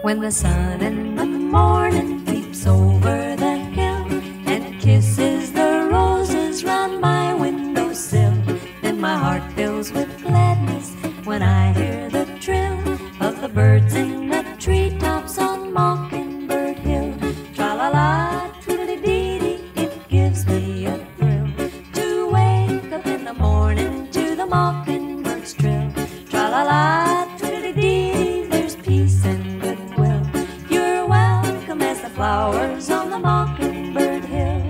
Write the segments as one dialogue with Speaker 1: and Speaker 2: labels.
Speaker 1: When the sun in the morning peeps over the hill and kisses the roses round my windowsill, then my heart fills with gladness when I hear the trill of the birds in the treetops on Mockingbird Hill. Tra-la-la, tweedledee-dee, it gives me a thrill to wake up in the morning to the mockingbird's trill. Tra-la-la, tweedledee-dee, there's peace and goodwill. You're welcome as the flowers on the Mockingbird Hill.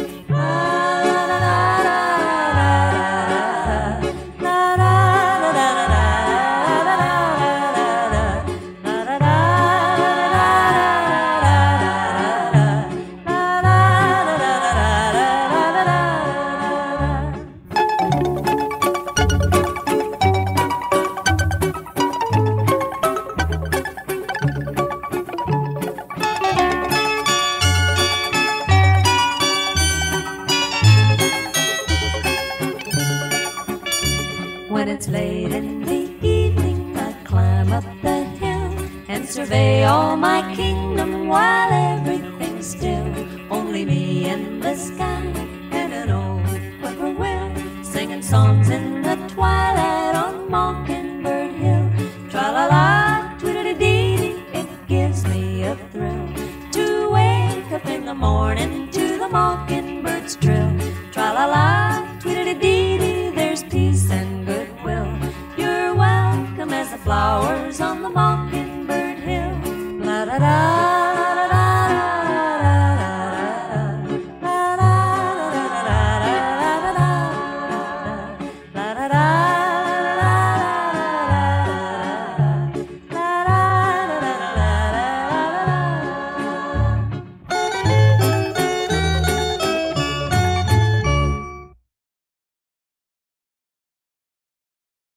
Speaker 1: When it's late in the evening, I climb up the hill and survey all my kingdom while everything's still. Only me and the sky and an old whippoorwill singing songs in the twilight on Mockingbird Hill. Tra-la-la, tweedledee-dee, it gives me a thrill to wake up in the morning to the mockingbird's trill. Tra-la-la, tweedledee-dee, there's peace and goodwill. You're welcome as the flowers on the mock